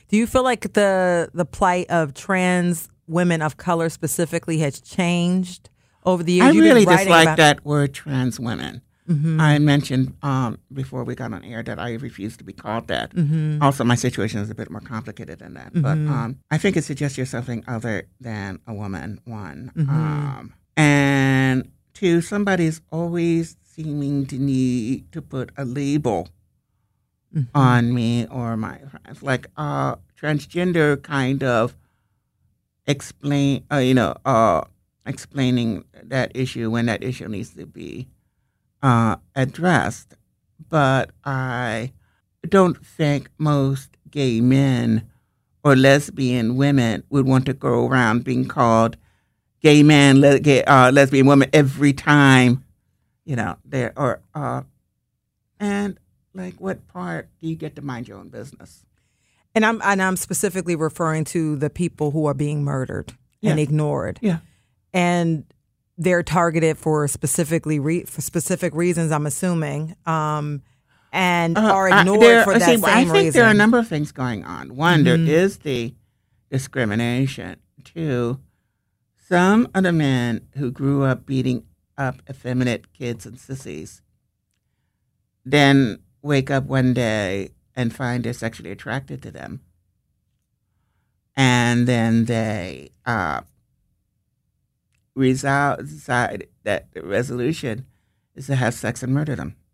Do you feel like the plight of trans women of color specifically has changed over the years? I You've been really writing dislike about- that word trans women. I mentioned before we got on air that I refuse to be called that. Also, my situation is a bit more complicated than that. But I think it suggests you're something other than a woman, one. And two, somebody's always seeming to need to put a label on me or my friends. Like transgender kind of explaining that issue when that issue needs to be addressed, but I don't think most gay men or lesbian women would want to go around being called gay man, lesbian woman every time, there or and like what part do you get to mind your own business? And I'm specifically referring to the people who are being murdered and ignored. Yeah, and they're targeted for specific reasons, I'm assuming, and are ignored for that same reason. I think there are a number of things going on. One, there is the discrimination. Two, some of the men who grew up beating up effeminate kids and sissies then wake up one day and find they're sexually attracted to them. And then they decide that the resolution is to have sex and murder them.